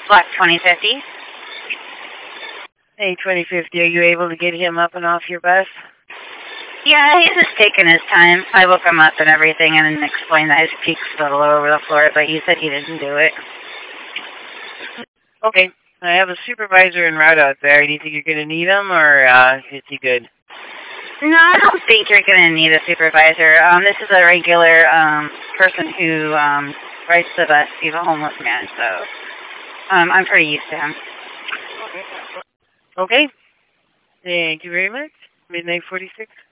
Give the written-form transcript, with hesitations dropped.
Block 2050. Hey, 2050, are you able to get him up and off your bus? Yeah, he's just taking his time. I woke him up and everything and explained that his peak's a little over the floor, but he said he didn't do it. Okay. I have a supervisor en route out there. Do you think you're going to need him, or is he good? No, I don't think you're going to need a supervisor. This is a regular person who rides the bus. He's a homeless man, so I'm pretty used to him. Okay. Thank you very much. Midnight 46.